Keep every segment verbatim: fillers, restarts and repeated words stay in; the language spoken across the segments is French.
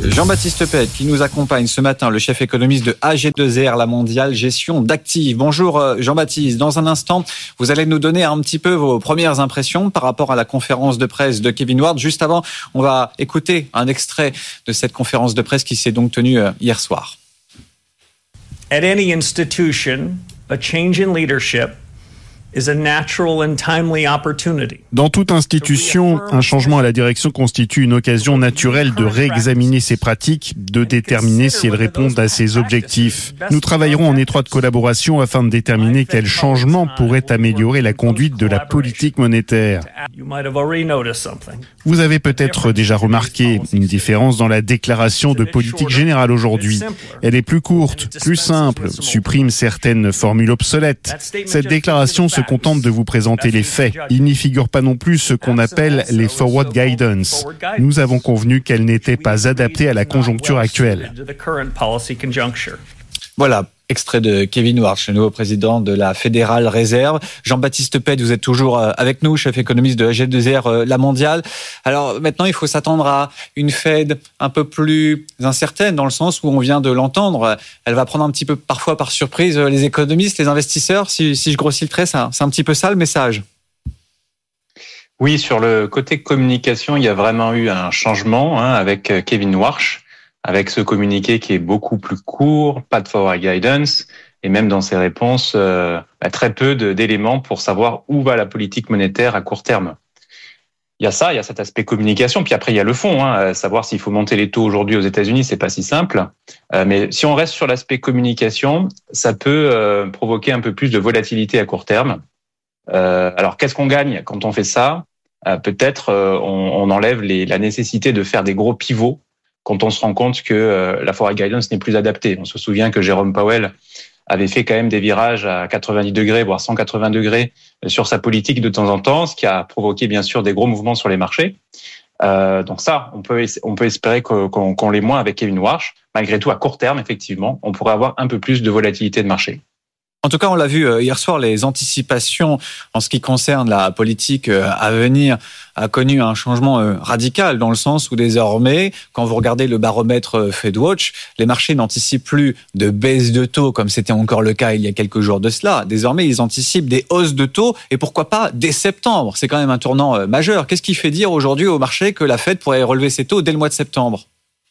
Jean-Baptiste Pet qui nous accompagne ce matin, le chef économiste de A G deux R, la mondiale gestion d'actifs. Bonjour Jean-Baptiste, dans un instant, vous allez nous donner un petit peu vos premières impressions par rapport à la conférence de presse de Kevin Ward. Juste avant, on va écouter un extrait de cette conférence de presse qui s'est donc tenue hier soir. At any institution, a change in leadership is a natural and timely opportunity. Dans toute institution, un changement à la direction constitue une occasion naturelle de réexaminer ses pratiques, de déterminer si elles répondent à ses objectifs. Nous travaillerons en étroite collaboration afin de déterminer quels changements pourraient améliorer la conduite de la politique monétaire. Vous avez peut-être déjà remarqué une différence dans la déclaration de politique générale aujourd'hui. Elle est plus courte, plus simple, supprime certaines formules obsolètes. Cette déclaration se contente de vous présenter les faits. Il n'y figure pas non plus ce qu'on appelle les forward guidance. Nous avons convenu qu'elle n'était pas adaptée à la conjoncture actuelle. Voilà, extrait de Kevin Ward, le nouveau président de la Fédérale Réserve. Jean-Baptiste Pet, vous êtes toujours avec nous, chef économiste de A G deux R, la mondiale. Alors maintenant, il faut s'attendre à une Fed un peu plus incertaine, dans le sens où on vient de l'entendre. Elle va prendre un petit peu parfois par surprise les économistes, les investisseurs. Si, si je grossis le trait, c'est un, c'est un petit peu ça le message. Oui, sur le côté communication, il y a vraiment eu un changement hein, avec Kevin Warsh, avec ce communiqué qui est beaucoup plus court, pas de forward guidance, et même dans ses réponses, euh, bah, très peu de, d'éléments pour savoir où va la politique monétaire à court terme. Il y a ça, il y a cet aspect communication, puis après il y a le fond, hein, savoir s'il faut monter les taux aujourd'hui aux États-Unis, c'est pas si simple. Euh, mais si on reste sur l'aspect communication, ça peut euh, provoquer un peu plus de volatilité à court terme. Euh, alors qu'est-ce qu'on gagne quand on fait ça ? euh, Peut-être euh, on, on enlève les, la nécessité de faire des gros pivots quand on se rend compte que euh, la forward guidance n'est plus adaptée. On se souvient que Jérôme Powell avait fait quand même des virages à quatre-vingt-dix degrés, voire cent quatre-vingts degrés sur sa politique de temps en temps, ce qui a provoqué bien sûr des gros mouvements sur les marchés. Euh, donc ça, on peut on peut espérer qu'on, qu'on, qu'on l'ait moins avec Kevin Warsh. Malgré tout, à court terme, effectivement, on pourrait avoir un peu plus de volatilité de marché. En tout cas, on l'a vu hier soir, les anticipations en ce qui concerne la politique à venir a connu un changement radical dans le sens où désormais, quand vous regardez le baromètre FedWatch, les marchés n'anticipent plus de baisse de taux comme c'était encore le cas il y a quelques jours de cela. Désormais, ils anticipent des hausses de taux et pourquoi pas dès septembre. C'est quand même un tournant majeur. Qu'est-ce qui fait dire aujourd'hui au marché que la Fed pourrait relever ses taux dès le mois de septembre ?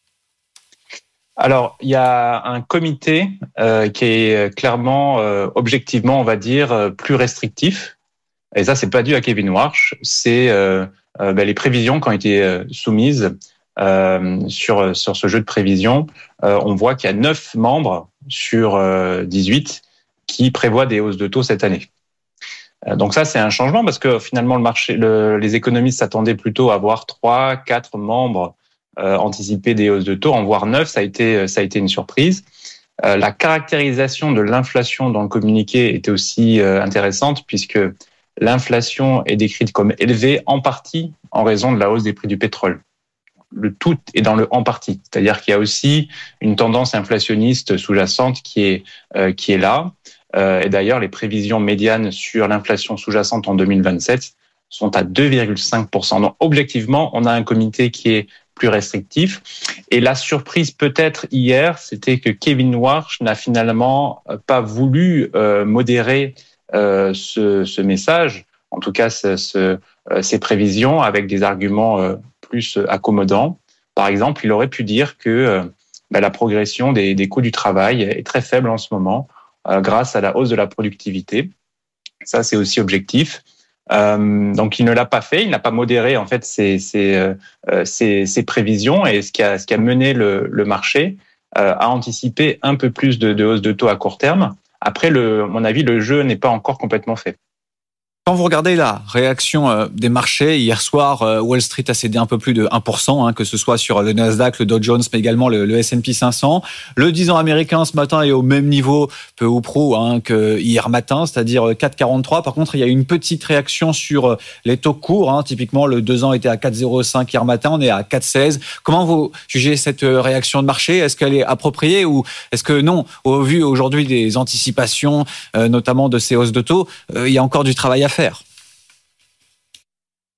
Alors, il y a un comité euh, qui est clairement, euh, objectivement, on va dire, euh, plus restrictif. Et ça, c'est pas dû à Kevin Warsh. C'est euh, euh, ben, les prévisions qui ont été euh, soumises euh, sur sur ce jeu de prévisions. Euh, on voit qu'il y a neuf membres sur euh, dix-huit qui prévoient des hausses de taux cette année. Euh, donc ça, c'est un changement parce que finalement, le marché, le, les économistes s'attendaient plutôt à voir trois, quatre membres Euh, anticiper des hausses de taux, en voir neuf, ça a été ça a été une surprise. Euh, la caractérisation de l'inflation dans le communiqué était aussi euh, intéressante puisque l'inflation est décrite comme élevée en partie en raison de la hausse des prix du pétrole. Le tout est dans le en partie, c'est-à-dire qu'il y a aussi une tendance inflationniste sous-jacente qui est euh, qui est là. Euh, et d'ailleurs, les prévisions médianes sur l'inflation sous-jacente en deux mille vingt-sept sont à deux virgule cinq pour cent. Donc objectivement, on a un comité qui est plus restrictif. Et la surprise peut-être hier, c'était que Kevin Warsh n'a finalement pas voulu euh, modérer euh, ce, ce message, en tout cas ce, ce, euh, ces prévisions avec des arguments euh, plus accommodants. Par exemple, il aurait pu dire que euh, bah, la progression des, des coûts du travail est très faible en ce moment euh, grâce à la hausse de la productivité. Ça, c'est aussi objectif. Euh, donc il ne l'a pas fait, il n'a pas modéré en fait ses, ses, euh, ses, ses prévisions et ce qui a, ce qui a mené le, le marché euh, à anticiper un peu plus de, de hausse de taux à court terme. Après, le, à mon avis, le jeu n'est pas encore complètement fait. Quand vous regardez la réaction des marchés, hier soir, Wall Street a cédé un peu plus de un pour cent, hein, que ce soit sur le Nasdaq, le Dow Jones, mais également le, le S and P cinq cents. Le dix ans américain ce matin est au même niveau, peu ou prou, hein, que hier matin, c'est-à-dire quatre virgule quarante-trois. Par contre, il y a une petite réaction sur les taux courts. Hein. Typiquement, le deux ans était à quatre virgule zéro cinq hier matin, on est à quatre virgule seize. Comment vous jugez cette réaction de marché ? Est-ce qu'elle est appropriée ou est-ce que non, au vu aujourd'hui des anticipations, euh, notamment de ces hausses de taux, euh, il y a encore du travail à faire ?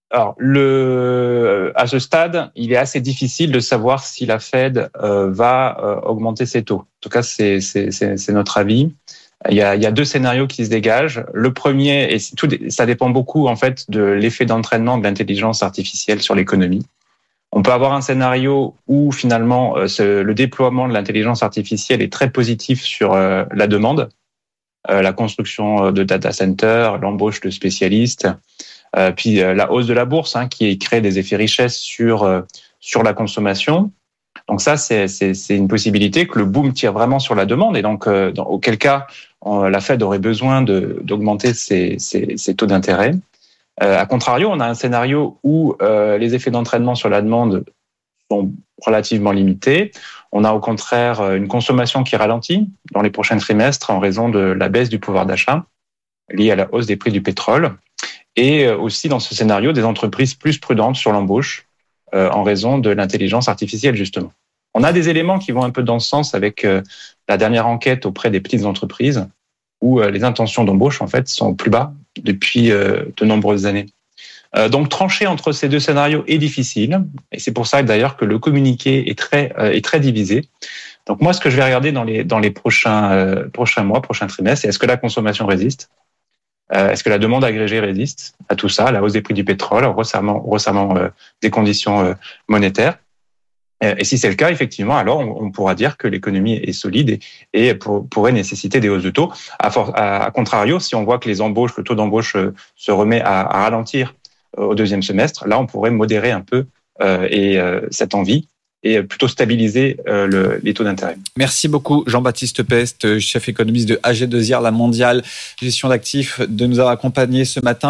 Alors, le, à ce stade, il est assez difficile de savoir si la Fed euh, va euh, augmenter ses taux. En tout cas, c'est, c'est, c'est, c'est notre avis. Il y, a, il y a deux scénarios qui se dégagent. Le premier, et tout, ça dépend beaucoup en fait de l'effet d'entraînement de l'intelligence artificielle sur l'économie. On peut avoir un scénario où finalement euh, ce, le déploiement de l'intelligence artificielle est très positif sur euh, la demande, euh, la construction de data centers, l'embauche de spécialistes. Euh, puis euh, la hausse de la bourse hein, qui crée des effets richesse sur euh, sur la consommation. Donc ça, c'est, c'est c'est une possibilité que le boom tire vraiment sur la demande et donc euh, dans auquel cas euh, la Fed aurait besoin de d'augmenter ses ses, ses taux d'intérêt. Euh, à contrario, on a un scénario où euh, les effets d'entraînement sur la demande sont relativement limités. On a au contraire une consommation qui ralentit dans les prochains trimestres en raison de la baisse du pouvoir d'achat liée à la hausse des prix du pétrole. Et aussi dans ce scénario, des entreprises plus prudentes sur l'embauche euh, en raison de l'intelligence artificielle, justement. On a des éléments qui vont un peu dans ce sens avec euh, la dernière enquête auprès des petites entreprises où euh, les intentions d'embauche, en fait, sont plus bas depuis euh, de nombreuses années. Euh, donc, trancher entre ces deux scénarios est difficile. Et c'est pour ça, d'ailleurs, que le communiqué est très, euh, est très divisé. Donc, moi, ce que je vais regarder dans les, dans les prochains, euh, prochains mois, prochains trimestres, c'est est-ce que la consommation résiste ? Euh, est-ce que la demande agrégée résiste à tout ça, à la hausse des prix du pétrole, au resserrement, au resserrement euh, des conditions euh, monétaires? euh, Et si c'est le cas, effectivement, alors on, on pourra dire que l'économie est solide et, et pour, pourrait nécessiter des hausses de taux. À, for, à, à contrario, si on voit que les embauches, le taux d'embauche euh, se remet à, à ralentir euh, au deuxième semestre, là, on pourrait modérer un peu euh, et euh, cette envie et plutôt stabiliser euh, le, les taux d'intérêt. Merci beaucoup Jean-Baptiste Pest, chef économiste de A G deux R, la mondiale gestion d'actifs, de nous avoir accompagnés ce matin.